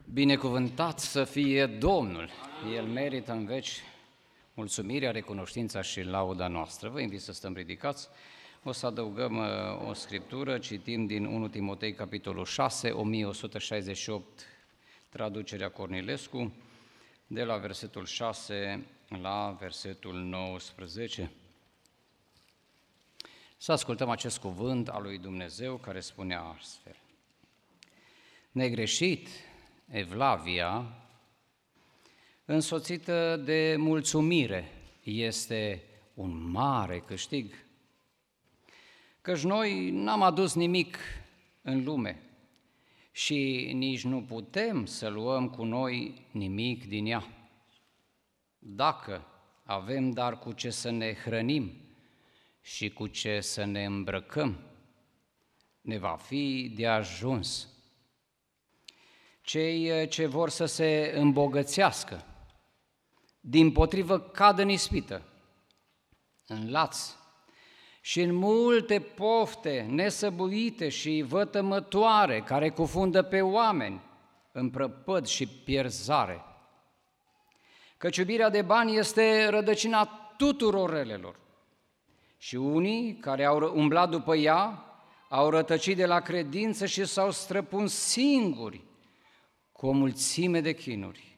Binecuvântat să fie Domnul! El merită în veci mulțumirea, recunoștința și lauda noastră. Vă invit să stăm ridicați. O să adăugăm o scriptură, citim din 1 Timotei, capitolul 6, 1168, traducerea Cornilescu, de la versetul 6 la versetul 19. Să ascultăm acest cuvânt al lui Dumnezeu care spune astfel: Negreșit, Evlavia, însoțită de mulțumire, este un mare câștig, căci noi n-am adus nimic în lume și nici nu putem să luăm cu noi nimic din ea. Dacă avem dar cu ce să ne hrănim și cu ce să ne îmbrăcăm, ne va fi de ajuns. Cei ce vor să se îmbogățească, dimpotrivă cad în ispită, în laț și în multe pofte nesăbuite și vătămătoare care cufundă pe oameni în prăpăd și pierzare. Căci iubirea de bani este rădăcina tuturor relelor și unii care au umblat după ea au rătăcit de la credință și s-au străpuns singuri cu o mulțime de chinuri.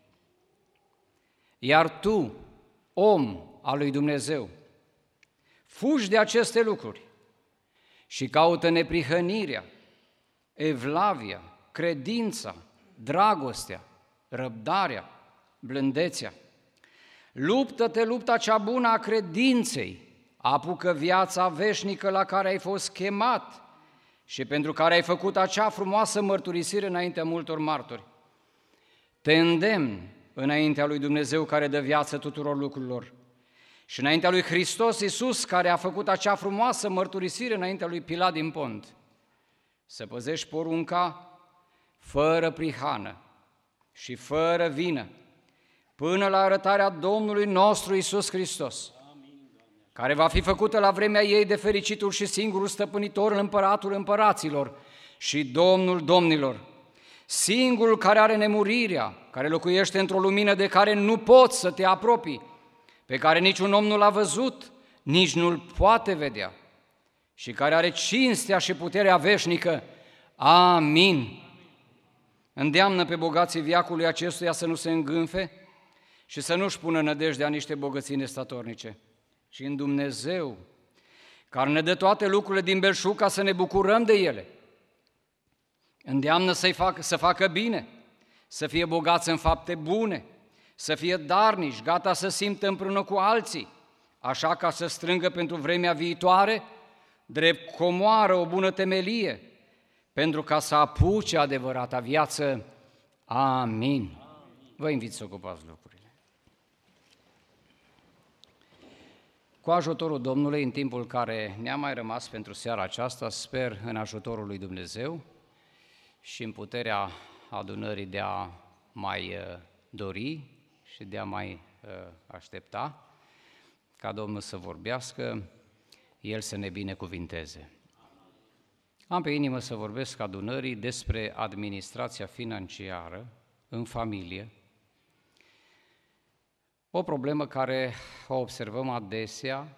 Iar tu, om al lui Dumnezeu, fugi de aceste lucruri și caută neprihănirea, evlavia, credința, dragostea, răbdarea, blândețea. Luptă-te lupta cea bună a credinței, apucă viața veșnică la care ai fost chemat și pentru care ai făcut acea frumoasă mărturisire înaintea multor martori. Te îndemn înaintea lui Dumnezeu care dă viață tuturor lucrurilor și înaintea lui Hristos Iisus care a făcut acea frumoasă mărturisire înaintea lui Pilat din Pont, să păzești porunca fără prihană și fără vină până la arătarea Domnului nostru Iisus Hristos, care va fi făcută la vremea ei de fericitul și singurul stăpânitor în împăratul împăraților și Domnul domnilor, singurul care are nemurirea, care locuiește într-o lumină de care nu poți să te apropii, pe care niciun om nu l-a văzut, nici nu-l poate vedea, și care are cinstea și puterea veșnică. Amin. Îndeamnă pe bogații veacului acestuia să nu se îngânfe și să nu-și pună nădejdea niște bogății nestatornice, ci în Dumnezeu, care ne dă toate lucrurile din belșug ca să ne bucurăm de ele. Îndeamnă să facă bine, să fie bogați în fapte bune, să fie darnici, gata să simtă împreună cu alții, așa ca să strângă pentru vremea viitoare, drept comoară o bună temelie, pentru ca să apuce adevărata viață. Amin. Vă invit să ocupați locurile. Cu ajutorul Domnului, în timpul care ne-a mai rămas pentru seara aceasta, sper în ajutorul lui Dumnezeu și în puterea adunării de a mai dori și de a mai aștepta ca Domnul să vorbească, El să ne binecuvinteze. Am pe inimă să vorbesc adunării despre administrația financiară în familie, o problemă care o observăm adesea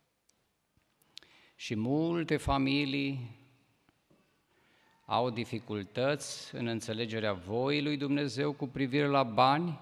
și multe familii au dificultăți în înțelegerea voii lui Dumnezeu cu privire la bani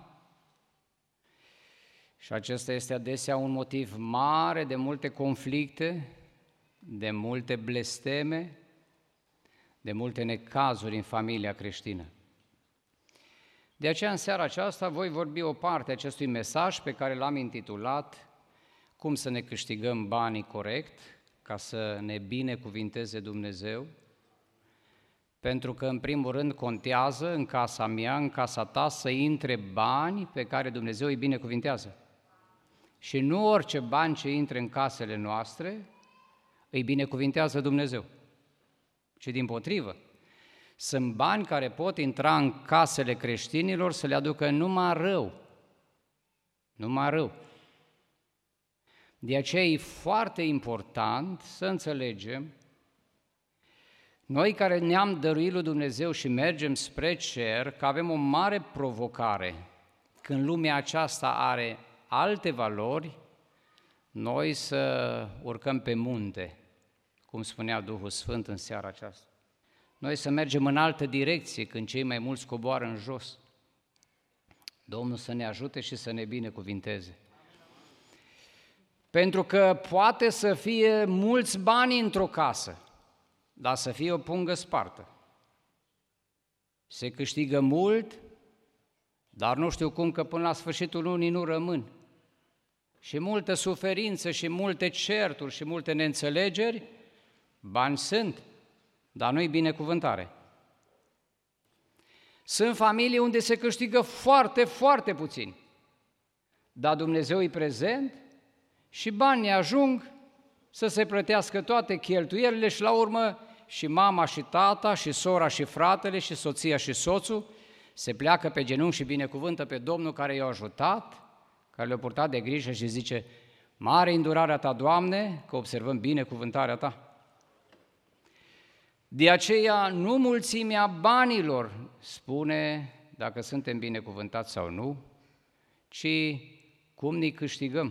și acesta este adesea un motiv mare de multe conflicte, de multe blesteme, de multe necazuri în familia creștină. De aceea, în seara aceasta, voi vorbi o parte a acestui mesaj pe care l-am intitulat Cum să ne câștigăm banii corect, ca să ne binecuvinteze Dumnezeu, pentru că, în primul rând, contează în casa mea, în casa ta, să intre bani pe care Dumnezeu îi binecuvintează. Și nu orice bani ce intre în casele noastre îi binecuvintează Dumnezeu, ci dimpotrivă. Sunt bani care pot intra în casele creștinilor să le aducă numai rău. Numai rău. De aceea e foarte important să înțelegem Noi care ne-am dăruit lui Dumnezeu și mergem spre cer, că avem o mare provocare. Când lumea aceasta are alte valori, noi să urcăm pe munte, cum spunea Duhul Sfânt în seara aceasta. Noi să mergem în altă direcție când cei mai mulți coboară în jos. Domnul să ne ajute și să ne binecuvinteze. Pentru că poate să fie mulți bani într-o casă, dar să fie o pungă spartă. Se câștigă mult, dar nu știu cum că până la sfârșitul lunii nu rămân. Și multă suferință și multe certuri și multe neînțelegeri, bani sunt, dar nu-i binecuvântare. Sunt familii unde se câștigă foarte, foarte puțin, dar Dumnezeu e prezent și banii ajung să se plătească toate cheltuielile și la urmă și mama și tata și sora și fratele și soția și soțul se pleacă pe genunchi și binecuvântă pe Domnul care i-a ajutat, care le-a purtat de grijă și zice: mare îndurarea ta, Doamne, că observăm binecuvântarea ta. De aceea nu mulțimea banilor spune dacă suntem binecuvântați sau nu, ci cum ne câștigăm.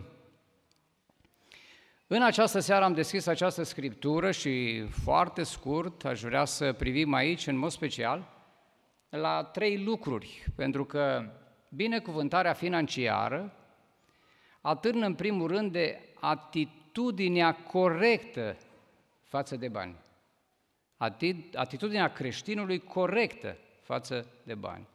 În această seară am deschis această scriptură și foarte scurt aș vrea să privim aici, în mod special, la 3 lucruri, pentru că binecuvântarea financiară atârnă în primul rând de atitudinea corectă față de bani. Atitudinea creștinului corectă față de bani.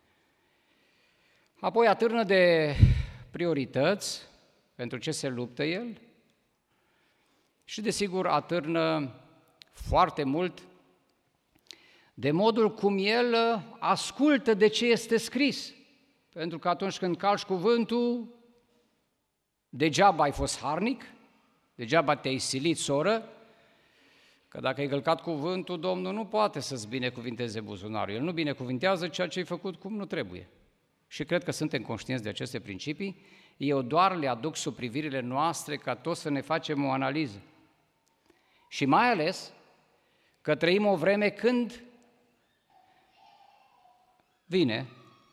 Apoi atârnă de priorități, pentru ce se luptă el, și desigur atârnă foarte mult de modul cum el ascultă de ce este scris. Pentru că atunci când calci cuvântul, degeaba ai fost harnic, degeaba te-ai silit, soră, că dacă ai călcat cuvântul, Domnul nu poate să-ți binecuvinteze buzunarul. El nu binecuvintează ceea ce ai făcut cum nu trebuie. Și cred că suntem conștienți de aceste principii. Eu doar le aduc sub privirile noastre ca toți să ne facem o analiză. Și mai ales că trăim o vreme când vine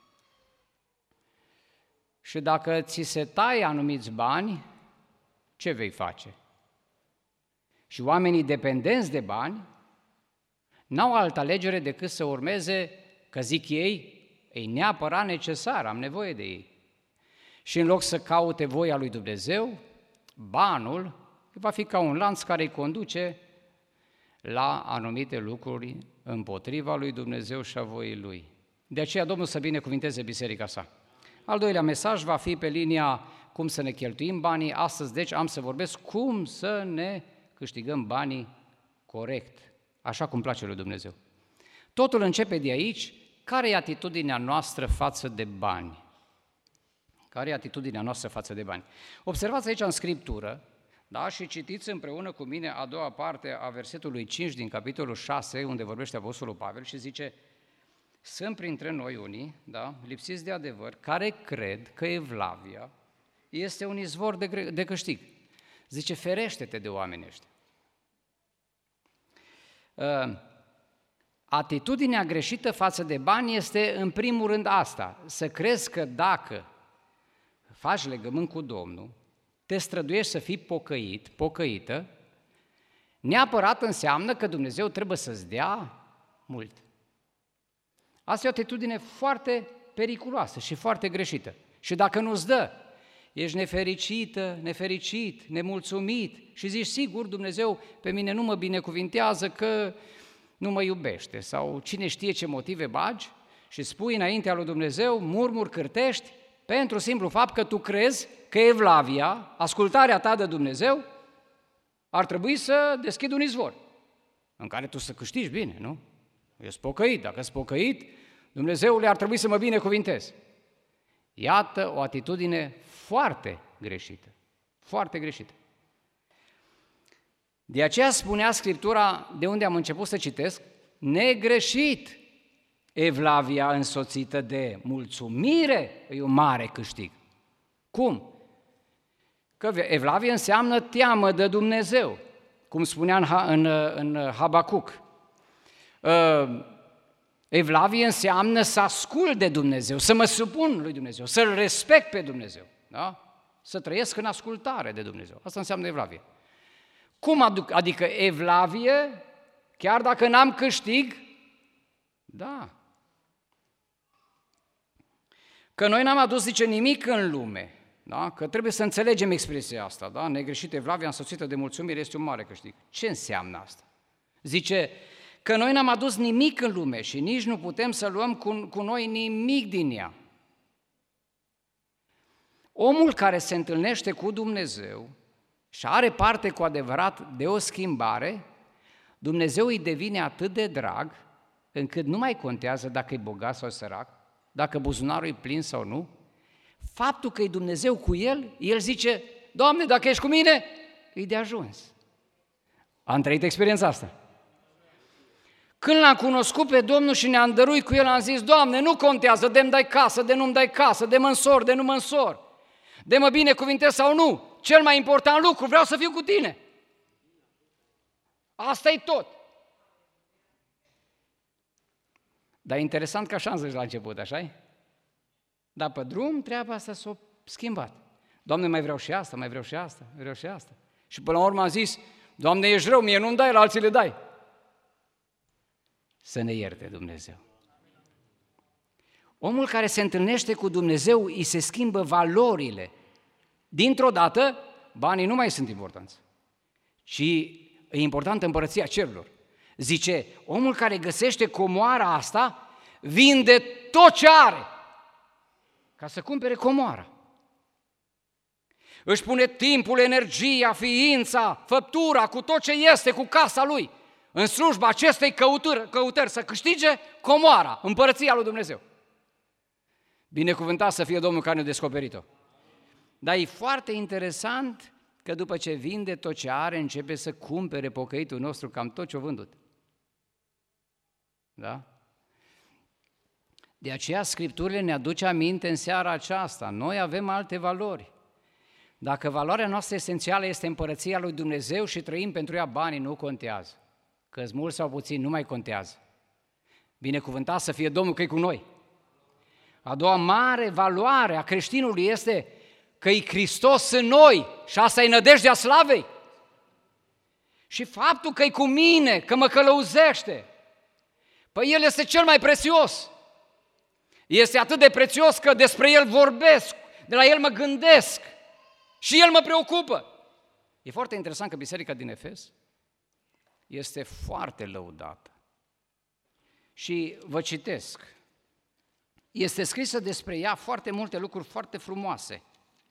și dacă ți se taie anumiți bani, ce vei face? Și oamenii dependenți de bani n-au altă alegere decât să urmeze, că zic ei, e neapărat necesar, am nevoie de ei. Și în loc să caute voia lui Dumnezeu, banul va fi ca un lanț care îi conduce la anumite lucruri împotriva lui Dumnezeu și a voii lui. De aceea Domnul să binecuvinteze biserica sa. Al doilea mesaj va fi pe linia cum să ne cheltuim banii. Astăzi, deci, am să vorbesc cum să ne câștigăm banii corect, așa cum place lui Dumnezeu. Totul începe de aici. Care e atitudinea noastră față de bani? Care e atitudinea noastră față de bani? Observați aici în Scriptură, da, și citiți împreună cu mine a doua parte a versetului 5 din capitolul 6, unde vorbește Apostolul Pavel și zice: sunt printre noi unii, da, lipsiți de adevăr, care cred că evlavia este un izvor de câștig. Zice: ferește-te de oamenii ăștia. Atitudinea greșită față de bani este în primul rând asta, să crezi că dacă faci legământ cu Domnul, te străduiești să fii pocăit, pocăită, neapărat înseamnă că Dumnezeu trebuie să-ți dea mult. Asta e o atitudine foarte periculoasă și foarte greșită. Și dacă nu-ți dă, ești nefericită, nefericit, nemulțumit și zici: sigur, Dumnezeu pe mine nu mă binecuvintează că nu mă iubește, sau cine știe ce motive bagi, și spui înaintea lui Dumnezeu, murmuri, cârtești, pentru simplu fapt că tu crezi că evlavia, ascultarea ta de Dumnezeu, ar trebui să deschidă un izvor în care tu să câștigi bine, nu? Eu sunt pocăit, dacă sunt pocăit, Dumnezeule ar trebui să mă binecuvinteze. Iată o atitudine foarte greșită, foarte greșită. De aceea spunea Scriptura, de unde am început să citesc, negreșit, evlavia însoțită de mulțumire e un mare câștig. Cum? Că evlavia înseamnă teamă de Dumnezeu, cum spunea în Habacuc. Evlavie înseamnă să ascult de Dumnezeu, să mă supun lui Dumnezeu, să-L respect pe Dumnezeu, da? Să trăiesc în ascultare de Dumnezeu. Asta înseamnă evlavie. Cum adică evlavie, chiar dacă n-am câștig? Da. Că noi n-am adus, zice, nimic în lume, da? Că trebuie să înțelegem expresia asta, da? Negreșit evlavia însoțită de mulțumire este un mare câștig. Ce înseamnă asta? Zice că noi n-am adus nimic în lume și nici nu putem să luăm cu noi nimic din ea. Omul care se întâlnește cu Dumnezeu și are parte cu adevărat de o schimbare, Dumnezeu îi devine atât de drag încât nu mai contează dacă e bogat sau sărac, dacă buzunarul e plin sau nu. Faptul că e Dumnezeu cu el zice, Doamne, dacă ești cu mine, e de ajuns. Am trăit experiența asta. Când l-am cunoscut pe Domnul și ne-am dăruit cu El, am zis, Doamne, nu contează de-mi dai casă, de nu-mi dai casă, de mă însor, de nu mă însor, de mă binecuvintez sau nu. Cel mai important lucru, vreau să fiu cu Tine. Asta e tot. Dar e interesant că așa am zis la început, așa-i? Dar pe drum treaba asta s-a schimbat. Doamne, mai vreau și asta, mai vreau și asta, mai vreau și asta. Și până la urmă am zis, Doamne, ești rău, mie nu-mi dai, la alții le dai. Să ne ierte Dumnezeu. Omul care se întâlnește cu Dumnezeu, îi se schimbă valorile. Dintr-o dată, banii nu mai sunt importanți, ci e importantă împărăția cerurilor. Zice, omul care găsește comoara asta, vinde tot ce are ca să cumpere comoara. Își pune timpul, energia, ființa, făptura, cu tot ce este, cu casa lui, în slujba acestei căutări să câștige comoara, împărăția lui Dumnezeu. Binecuvântat să fie Domnul care ne-a descoperit-o. Dar e foarte interesant că după ce vinde tot ce are, începe să cumpere pocăitul nostru cam tot ce-o vândut. Da? De aceea Scripturile ne aduce aminte în seara aceasta. Noi avem alte valori. Dacă valoarea noastră esențială este împărăția lui Dumnezeu și trăim pentru ea, banii nu contează. Că-s mulți sau puțini, nu mai contează. Binecuvântat să fie Domnul că e cu noi. A doua mare valoare a creștinului este că e Hristos în noi și asta e nădejdea slavei. Și faptul că e cu mine, că mă călăuzește, păi El este cel mai prețios. Este atât de prețios că despre El vorbesc, de la El mă gândesc și El mă preocupă. E foarte interesant că biserica din Efes este foarte lăudată. Și vă citesc. Este scrisă despre ea foarte multe lucruri foarte frumoase.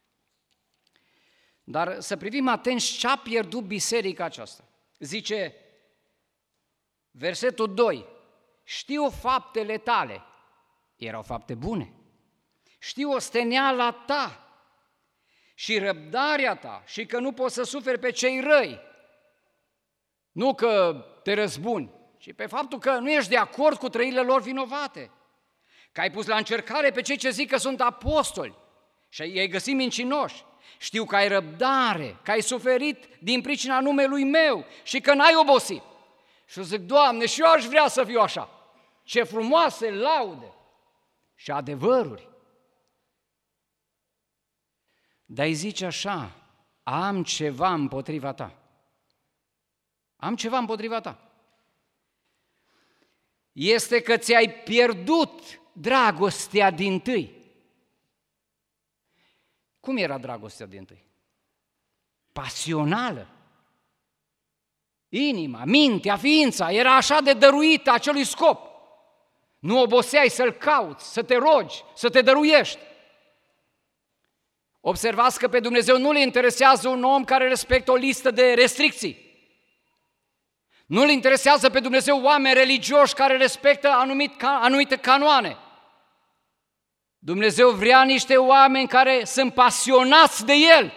Dar să privim atenți ce a pierdut biserica aceasta. Zice, versetul 2, știu faptele tale, erau fapte bune, știu osteneala ta și răbdarea ta și că nu poți să suferi pe cei răi, nu că te răzbuni, ci pe faptul că nu ești de acord cu trăirile lor vinovate, că ai pus la încercare pe cei ce zic că sunt apostoli și i-ai găsit mincinoși. Știu că ai răbdare, că ai suferit din pricina numelui meu și că n-ai obosit. Și zic, Doamne, și eu aș vrea să fiu așa. Ce frumoase laude și adevăruri. Dar îi zice așa, am ceva împotriva ta. Am ceva împotriva ta. Este că ți-ai pierdut dragostea dintâi. Cum era dragostea dintâi? Pasională. Inima, mintea, ființa era așa de dăruită acelui scop. Nu oboseai să-L cauți, să te rogi, să te dăruiești. Observați că pe Dumnezeu nu le interesează un om care respectă o listă de restricții. Nu le interesează pe Dumnezeu oameni religioși care respectă anumite canoane. Dumnezeu vrea niște oameni care sunt pasionați de El.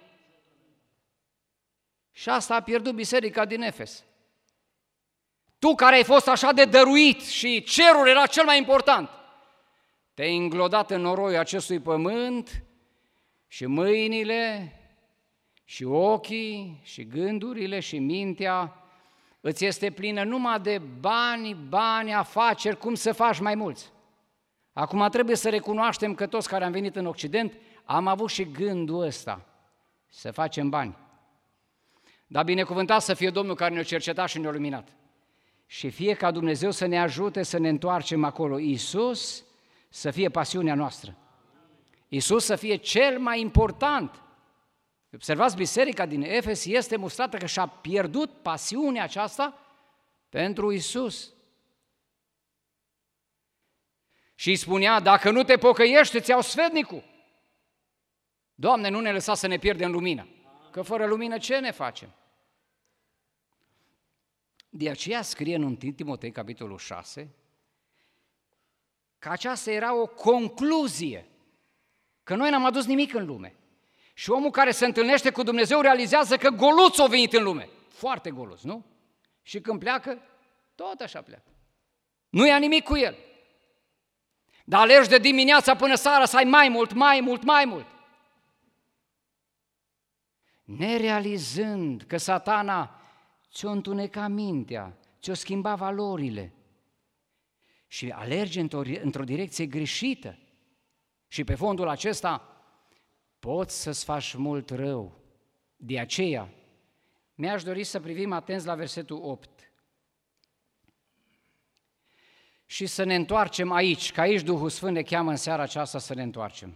Și asta a pierdut biserica din Efes. Tu care ai fost așa de dăruit și cerul era cel mai important, te-ai înglodat în noroiul acestui pământ și mâinile și ochii și gândurile și mintea îți este plină numai de bani, afaceri, cum să faci mai mulți. Acum trebuie să recunoaștem că toți care am venit în Occident am avut și gândul ăsta, să facem bani. Dar binecuvântat să fie Domnul care ne-a cercetat și ne-a luminat. Și fie ca Dumnezeu să ne ajute să ne întoarcem acolo. Iisus să fie pasiunea noastră. Iisus să fie cel mai important. Observați, biserica din Efes este mustrată că și-a pierdut pasiunea aceasta pentru Iisus. Și îi spunea, dacă nu te pocăiești, îți iau sfetnicul. Doamne, nu ne lăsa să ne pierdem lumina, că fără lumină ce ne facem? De aceea scrie în 1 Timotei, capitolul 6, că aceasta era o concluzie, că noi n-am adus nimic în lume. Și omul care se întâlnește cu Dumnezeu realizează că goluț a venit în lume. Foarte goluț, nu? Și când pleacă, tot așa pleacă. Nu ia nimic cu el. Dar alergi de dimineața până seara să ai mai mult. Nerealizând că Satana ți-o întuneca mintea, ți-o schimba valorile și alergi într-o direcție greșită. Și pe fondul acesta poți să-ți faci mult rău. De aceea, mi-aș dori să privim atenți la versetul 8. Și să ne întoarcem aici, că aici Duhul Sfânt ne cheamă în seara aceasta să ne întoarcem.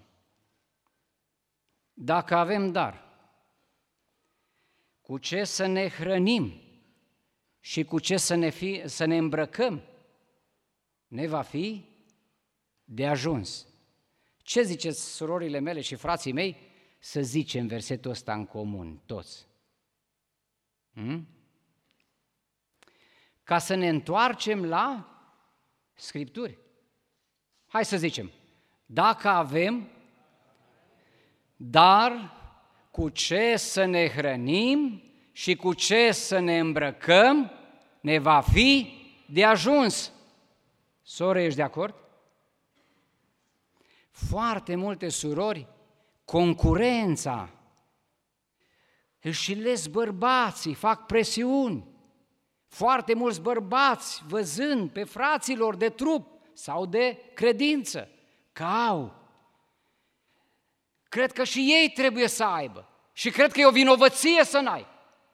Dacă avem dar, cu ce să ne hrănim și cu ce să ne îmbrăcăm, ne va fi de ajuns. Ce ziceți, surorile mele și frații mei, să zicem versetul ăsta în comun, toți? Ca să ne întoarcem la Scripturi. Hai să zicem, dacă avem, dar cu ce să ne hrănim și cu ce să ne îmbrăcăm, ne va fi de ajuns. Sore, ești de acord? Foarte multe surori, concurența, își les bărbații, fac presiuni. Foarte mulți bărbați, văzând pe fraților de trup sau de credință, că au. Cred că și ei trebuie să aibă și cred că e o vinovăție să n-ai.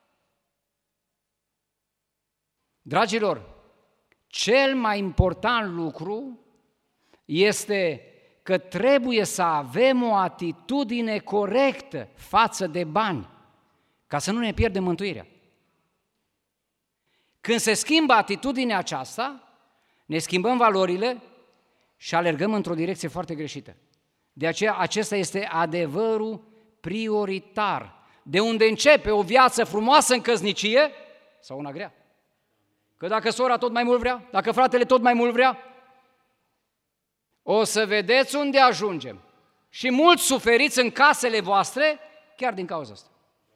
Dragilor, cel mai important lucru este că trebuie să avem o atitudine corectă față de bani, ca să nu ne pierdem mântuirea. Când se schimbă atitudinea aceasta, ne schimbăm valorile și alergăm într-o direcție foarte greșită. De aceea, acesta este adevărul prioritar, de unde începe o viață frumoasă în căsnicie sau una grea. Că dacă sora tot mai mult vrea, dacă fratele tot mai mult vrea, o să vedeți unde ajungem. Și mulți suferiți în casele voastre chiar din cauza asta.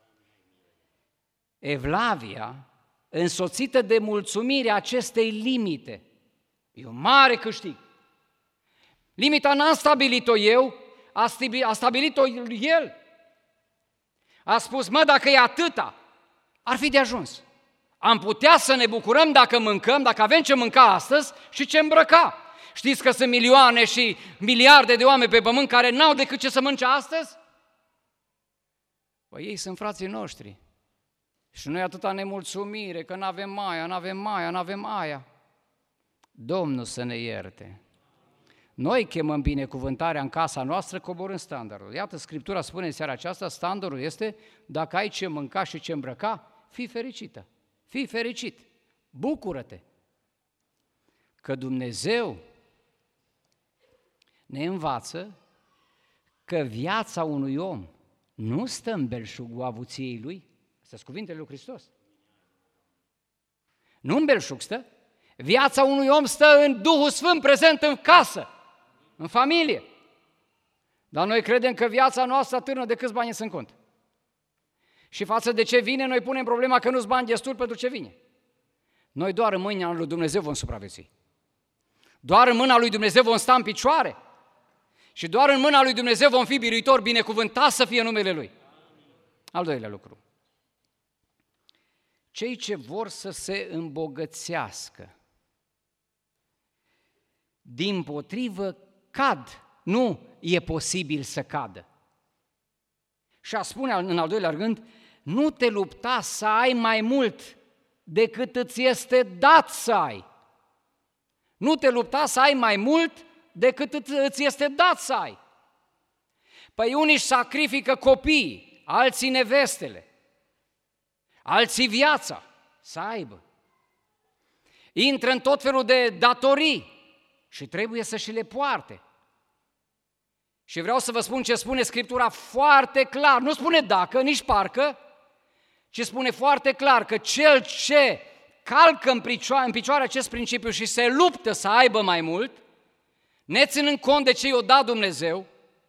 Evlavia, însoțită de mulțumirea acestei limite, e un mare câștig. Limita n-am stabilit-o eu, a stabilit-o el. A spus, dacă e atâta, ar fi de ajuns. Am putea să ne bucurăm dacă mâncăm, dacă avem ce mânca astăzi și ce îmbrăca. Știți că sunt milioane și miliarde de oameni pe pământ care n-au decât ce să mănânce astăzi? Păi ei sunt frații noștri. Și noi atâta nemulțumire că n-avem aia. Domnul să ne ierte. Noi chemăm binecuvântarea în casa noastră coborând standardul. Iată, Scriptura spune în seara aceasta, standardul este, dacă ai ce mânca și ce îmbrăca, fii fericită, fii fericit, bucură-te. Că Dumnezeu ne învață că viața unui om nu stă în belșugul avuției lui. Astea sunt cuvintele lui Hristos. Nu în belșug stă. Viața unui om stă în Duhul Sfânt prezent în casă, în familie. Dar noi credem că viața noastră atârnă de câți bani sunt în cont. Și față de ce vine, noi punem problema că nu-s bani destul pentru ce vine. Noi doar în mâinea lui Dumnezeu vom supraviețui. Doar în mâna lui Dumnezeu vom sta în picioare. Și doar în mâna lui Dumnezeu vom fi biruitori, binecuvântați să fie numele Lui. Al doilea lucru. cei ce vor să se îmbogățească, dimpotrivă cad, nu e posibil să cadă. Și a spune în al doilea rând, nu te lupta să ai mai mult decât îți este dat să ai. Nu te lupta să ai mai mult decât îți este dat să ai. Păi unii își sacrifică copiii, alții nevestele, alții viața să aibă. Intră în tot felul de datorii și trebuie să și le poarte. Și vreau să vă spun ce spune Scriptura foarte clar, nu spune dacă, nici parcă, ci spune foarte clar că cel ce calcă în picioare acest principiu și se luptă să aibă mai mult, neținând cont de ce i-o dat Dumnezeu,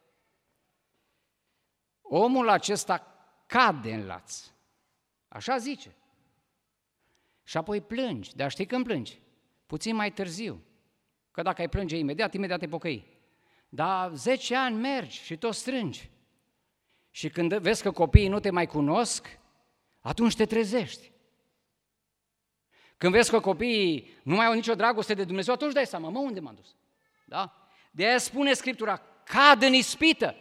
omul acesta cade în laț. Așa zice. Și apoi plângi, dar știi când plângi? Puțin mai târziu. Că dacă ai plânge imediat te pocăi. Dar 10 ani mergi și tot strângi. Și când vezi că copiii nu te mai cunosc, atunci te trezești. Când vezi că copiii nu mai au nicio dragoste de Dumnezeu, atunci dai seama, unde m-am dus? Da? De aia spune Scriptura, cad în ispită.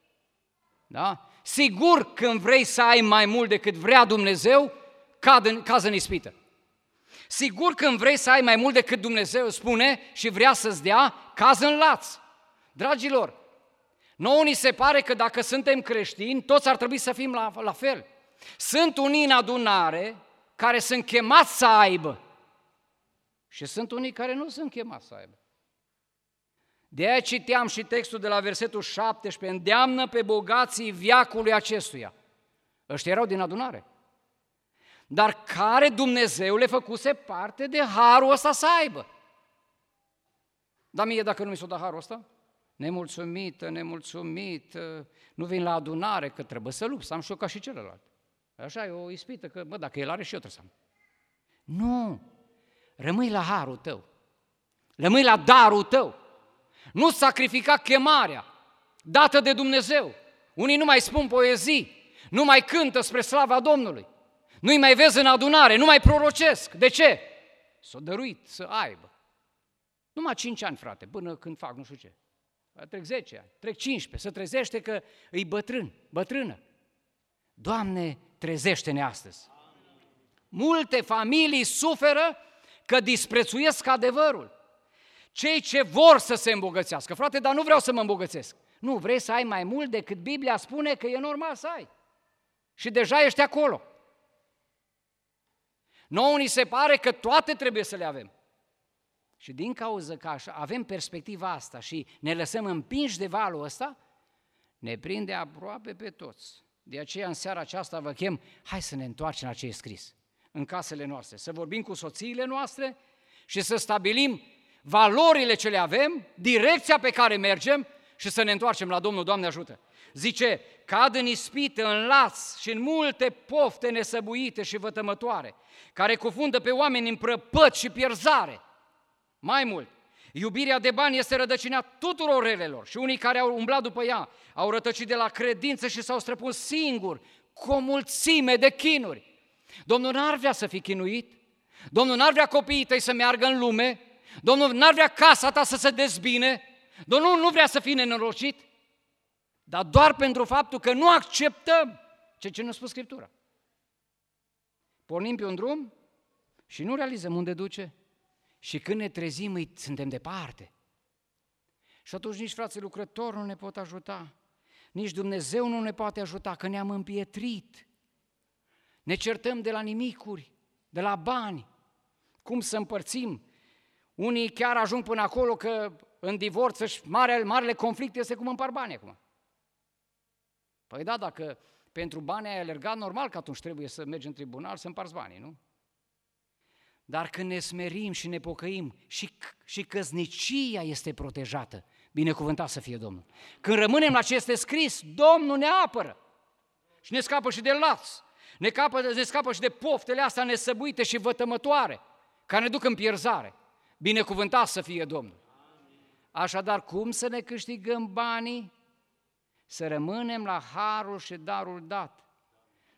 Da? Sigur, când vrei să ai mai mult decât vrea Dumnezeu, cazi în ispită. Sigur, când vrei să ai mai mult decât Dumnezeu spune și vrea să-ți dea, cazi în laț. Dragilor, nouă ni se pare că dacă suntem creștini, toți ar trebui să fim la fel. Sunt unii în adunare care sunt chemați să aibă și sunt unii care nu sunt chemați să aibă. De aia citeam și textul de la versetul 17, îndeamnă pe bogații veacului acestuia. Ăștia erau din adunare. Dar care Dumnezeu le făcuse parte de harul ăsta să aibă. Dar mie dacă nu mi s-o dat harul ăsta? Nemulțumită, nu vin la adunare, că trebuie să lupt, să am și eu ca și celălalt. Așa e o ispită, că dacă el are și eu trebuie să am. Nu, rămâi la harul tău, rămâi la darul tău. Nu sacrifica chemarea dată de Dumnezeu. Unii nu mai spun poezii, nu mai cântă spre slava Domnului, nu-i mai vezi în adunare, nu mai prorocesc. De ce? S-o dăruit să aibă. Numai 5 ani, frate, până când fac nu știu ce. Trec 10 ani, trec 15, se trezește că îi bătrână. Doamne, trezește-ne astăzi. Multe familii suferă că disprețuiesc adevărul. Cei ce vor să se îmbogățească, frate, dar nu vreau să mă îmbogățesc. Nu, vrei să ai mai mult decât Biblia spune că e normal să ai. Și deja ești acolo. Nouă ni se pare că toate trebuie să le avem. Și din cauza că avem perspectiva asta și ne lăsăm împinși de valul ăsta, ne prinde aproape pe toți. De aceea în seara aceasta vă chem, hai să ne întoarcem la ce e scris în casele noastre, să vorbim cu soțiile noastre și să stabilim valorile ce le avem, direcția pe care mergem și să ne întoarcem la Domnul, Doamne ajută. Zice, cad în ispită, în laț și în multe pofte nesăbuite și vătămătoare, care cufundă pe oameni în prăpăd și pierzare. Mai mult, iubirea de bani este rădăcina tuturor relelor și unii care au umblat după ea au rătăcit de la credință și s-au străpus singuri cu o mulțime de chinuri. Domnul n-ar vrea să fii chinuit, Domnul n-ar vrea copiii tăi să meargă în lume, Domnul n-ar vrea casa ta să se dezbine, Domnul nu vrea să fii nenorocit, dar doar pentru faptul că nu acceptăm ce ne-a spus Scriptura. Pornim pe un drum și nu realizăm unde duce. Și când ne trezim, suntem departe. Și atunci nici frații lucrători nu ne pot ajuta, nici Dumnezeu nu ne poate ajuta, că ne-am împietrit. Ne certăm de la nimicuri, de la bani, cum să împărțim. Unii chiar ajung până acolo că în divorț și marele conflict este cum împar bani acum. Păi da, dacă pentru bani ai alergat, normal că atunci trebuie să mergi în tribunal să împarți banii, nu? Dar când ne smerim și ne pocăim și căsnicia este protejată, binecuvântat să fie Domnul. Când rămânem la ce este scris, Domnul ne apără și ne scapă și de laț, ne scapă și de poftele astea nesăbuite și vătămătoare, care ne duc în pierzare. Binecuvântat să fie Domnul. Așadar, cum să ne câștigăm banii? Să rămânem la harul și darul dat.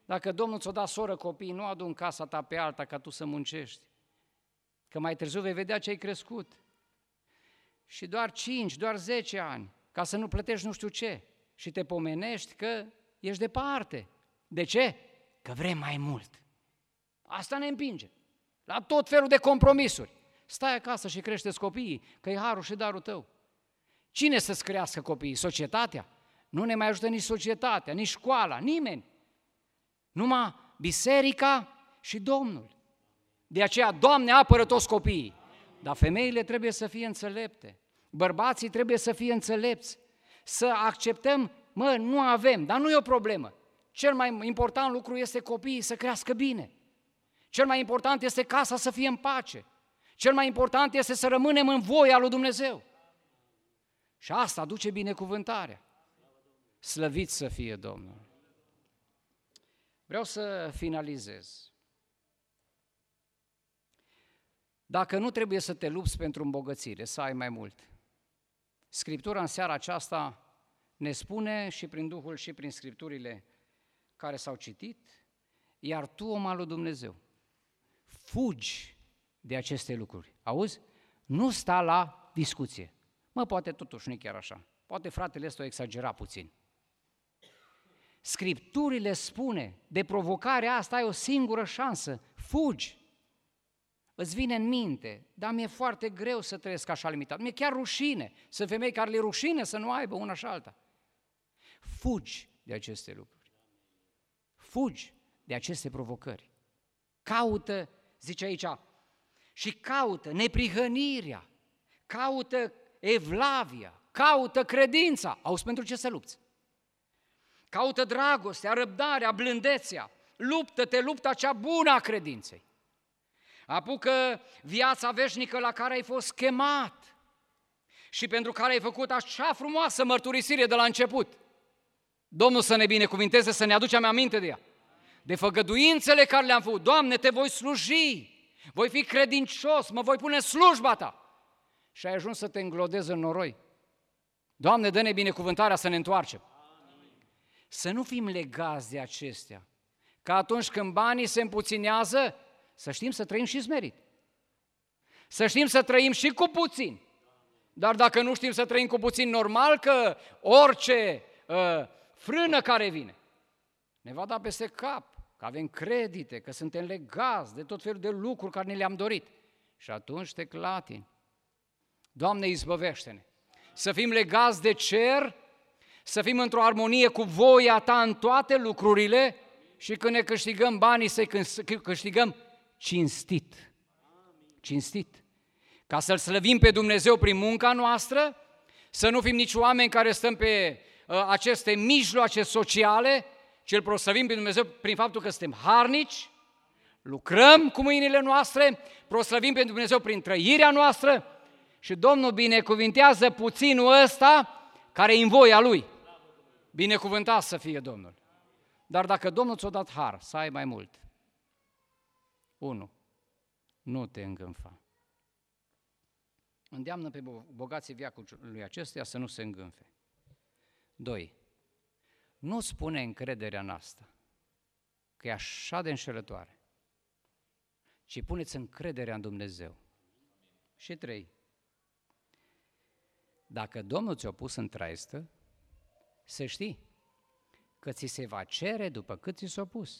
Dacă Domnul ți-o dat soră copii, nu adu în casa ta pe alta ca tu să muncești, că mai târziu vei vedea ce ai crescut. Și doar 5, doar 10 ani, ca să nu plătești nu știu ce și te pomenești că ești departe. De ce? Că vrem mai mult. Asta ne împinge la tot felul de compromisuri. Stai acasă și crește-ți copiii, că e harul și darul tău. Cine să-ți crească copiii? Societatea? Nu ne mai ajută nici societatea, nici școala, nimeni. Numai biserica și Domnul. De aceea, Doamne, apără toți copiii. Dar femeile trebuie să fie înțelepte, bărbații trebuie să fie înțelepți, să acceptăm, nu avem, dar nu e o problemă. Cel mai important lucru este copiii să crească bine. Cel mai important este casa să fie în pace. Cel mai important este să rămânem în voia lui Dumnezeu. Și asta aduce binecuvântarea. Slăvit să fie Domnul. Vreau să finalizez. Dacă nu trebuie să te lupți pentru îmbogățire, să ai mai mult. Scriptura în seara aceasta ne spune și prin Duhul și prin Scripturile care s-au citit, iar tu, om al lui Dumnezeu, fugi de aceste lucruri. Auzi? Nu sta la discuție. Poate totuși nu e chiar așa. Poate fratele ăsta o exagera puțin. Scripturile spune, de provocarea asta ai o singură șansă, fugi. Îți vine în minte, dar mi-e foarte greu să trăiesc așa limitat. Mi-e chiar rușine. Sunt femei care le rușine să nu aibă una și alta. Fugi de aceste lucruri. Fugi de aceste provocări. Caută, zice aici, și caută neprihănirea, caută evlavia, caută credința. Auzi, pentru ce să lupți? Caută dragostea, răbdarea, blândețea. Luptă-te lupta cea bună a credinței. Apucă viața veșnică la care ai fost chemat și pentru care ai făcut așa frumoasă mărturisire de la început. Domnul să ne binecuvinteze, să ne aducem aminte de ea. De făgăduințele care le-am făcut. Doamne, te voi sluji, voi fi credincios, mă voi pune în slujba ta. Și ai ajuns să te înglodezi în noroi. Doamne, dă-ne binecuvântarea să ne întoarcem. Să nu fim legați de acestea, că atunci când banii se împuținează, să știm să trăim și smerit. Să știm să trăim și cu puțin. Dar dacă nu știm să trăim cu puțin, normal că orice frână care vine ne va da peste cap, că avem credite, că suntem legați de tot felul de lucruri care ne le-am dorit. Și atunci te clatini. Doamne, izbăvește-ne! Să fim legați de cer, să fim într-o armonie cu voia ta în toate lucrurile și când ne câștigăm banii, să-i câștigăm cinstit. Cinstit. Ca să-L slăvim pe Dumnezeu prin munca noastră, să nu fim nici oameni care stăm pe aceste mijloace sociale, ci îl proslăvim pe Dumnezeu prin faptul că suntem harnici, lucrăm cu mâinile noastre, proslăvim pe Dumnezeu prin trăirea noastră și Domnul binecuvintează puținul ăsta care e în voia Lui. Binecuvântat să fie Domnul. Dar dacă Domnul ți-a dat har să ai mai mult, 1. Nu te îngânfa. Îndeamnă pe bogații veacului acestuia să nu se îngânfe. 2. Nu spune încrederea în asta, că e așa de înșelătoare, ci puneți încrederea în Dumnezeu. Și 3. Dacă Domnul ți-a pus în traistă, să știi că ți se va cere după cât ți s-a pus.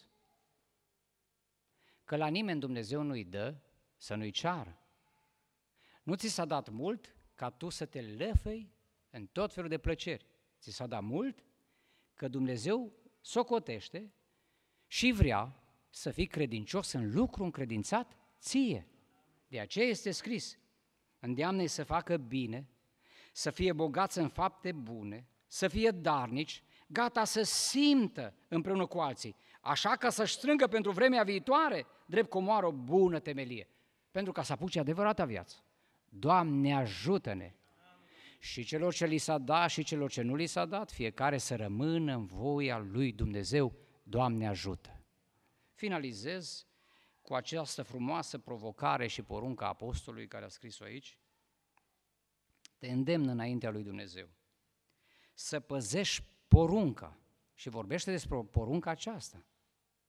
Că la nimeni Dumnezeu nu-i dă să nu-i ceară. Nu ți s-a dat mult ca tu să te lăfăi în tot felul de plăceri. Ți s-a dat mult că Dumnezeu socotește și vrea să fii credincios în lucru încredințat ție. De aceea este scris, îndeamnă-i să facă bine, să fie bogați în fapte bune, să fie darnici, gata să simtă împreună cu alții, așa ca să-și strângă pentru vremea viitoare, drept comoară o bună temelie, pentru ca să apuce adevărata viață. Doamne, ajută-ne! Și celor ce li s-a dat și celor ce nu li s-a dat, fiecare să rămână în voia lui Dumnezeu. Doamne, ajută! Finalizez cu această frumoasă provocare și poruncă a apostolului care a scris-o aici. Te îndemn înaintea lui Dumnezeu să păzești porunca și vorbește despre porunca aceasta.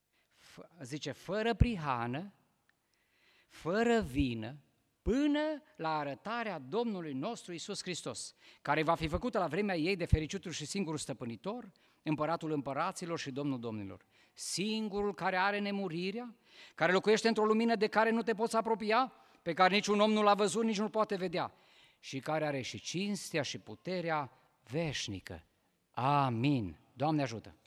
zice, fără prihană, fără vină, până la arătarea Domnului nostru Iisus Hristos, care va fi făcută la vremea ei de fericitul și singurul stăpânitor, împăratul împăraților și Domnul domnilor, singurul care are nemurirea, care locuiește într-o lumină de care nu te poți apropia, pe care niciun om nu l-a văzut, nici nu poate vedea, și care are și cinstea și puterea veșnică. Amin. Doamne ajută!